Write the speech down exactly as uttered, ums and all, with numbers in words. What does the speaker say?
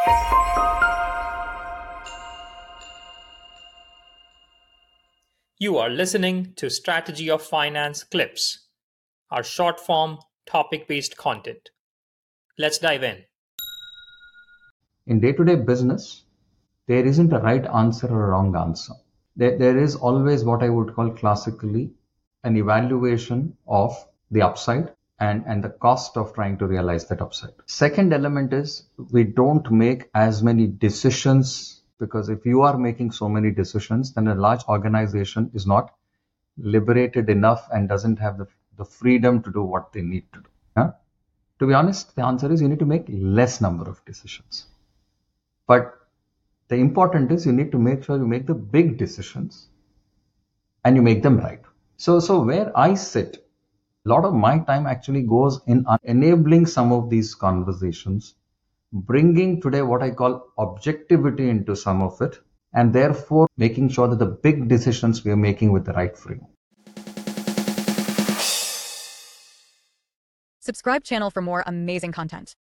You are listening to Strategy of Finance Clips, our short form, topic based content. Let's dive in. In day-to-day business, there isn't a right answer or a wrong answer. There, there is always what I would call classically an evaluation of the upside and, and the cost of trying to realize that upside. Second element is we don't make as many decisions, because if you are making so many decisions, then a large organization is not liberated enough and doesn't have the, the freedom to do what they need to do. Yeah? To be honest, the answer is you need to make less number of decisions. But the important is you need to make sure you make the big decisions and you make them right. So, so where I sit, a lot of my time actually goes in enabling some of these conversations, bringing today what I call objectivity into some of it, and therefore making sure that the big decisions we are making with the right frame. Subscribe channel for more amazing content.